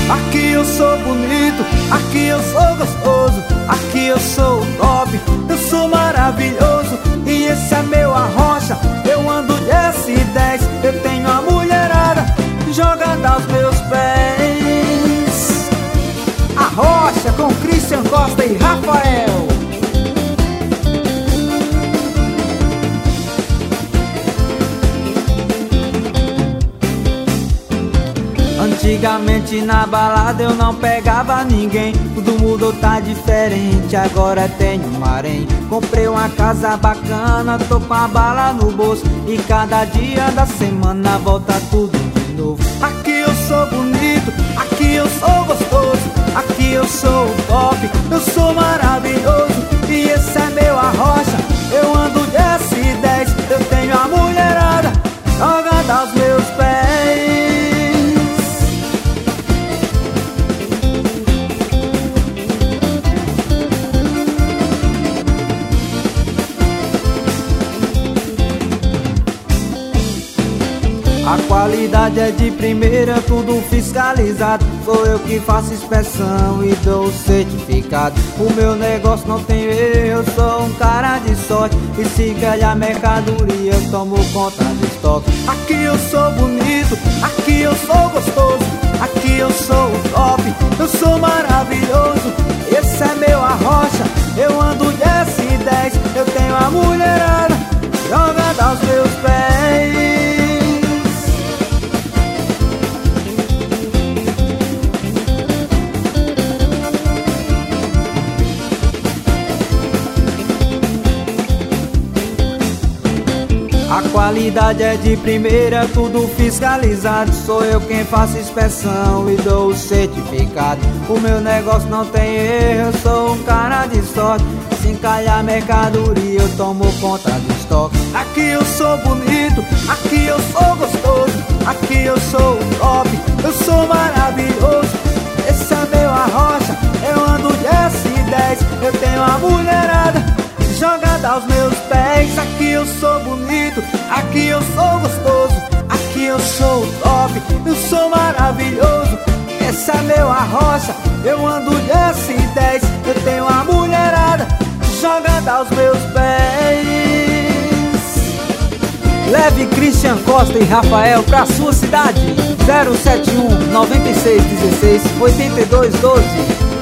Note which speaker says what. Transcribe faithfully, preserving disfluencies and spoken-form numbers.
Speaker 1: Aqui eu sou bonito, aqui eu sou gostoso, aqui eu sou top, eu sou maravilhoso. E esse é meu arrocha, eu ando de S dez, eu tenho a mulherada jogando aos meus pés. Arrocha com Christian Costa e Rafael. Antigamente na balada eu não pegava ninguém, tudo mudou, tá diferente, agora tenho um harém. Comprei uma casa bacana, tô com a bala no bolso, e cada dia da semana volta tudo de novo. Aqui eu sou bonito, aqui eu sou gostoso, aqui eu sou top, eu sou maravilhoso. E esse é meu arrocha, eu ando de S dez, eu tenho a mulherada jogada aos meus pés. A qualidade é de primeira, tudo fiscalizado. Sou eu que faço inspeção e dou o certificado. O meu negócio não tem erro, eu sou um cara de sorte. E se calhar mercadoria, eu tomo conta do estoque. Aqui eu sou bonito, aqui eu sou gostoso, aqui eu sou o top, eu sou maravilhoso. Esse é meu arrocha, eu ando de S dez, eu tenho a mulherada jogada aos meus pés. A qualidade é de primeira, tudo fiscalizado. Sou eu quem faço inspeção e dou o certificado. O meu negócio não tem erro, eu sou um cara de sorte. Se encalhar mercadoria, eu tomo conta do estoque. Aqui eu sou bonito, aqui eu sou gostoso, aqui eu sou o top, eu sou maravilhoso. Esse é meu arrocha, eu ando de S dez, eu tenho a mulherada jogada aos meus pés. Aqui eu sou bonito, aqui eu sou gostoso, aqui eu sou o top, eu sou maravilhoso. Esse é meu arrocha, eu ando de S dez, eu tenho a mulherada jogada aos meus pés. Leve Christian Costa e Rafael pra sua cidade. Zero sete um, nove seis, um seis, oito dois, um doze.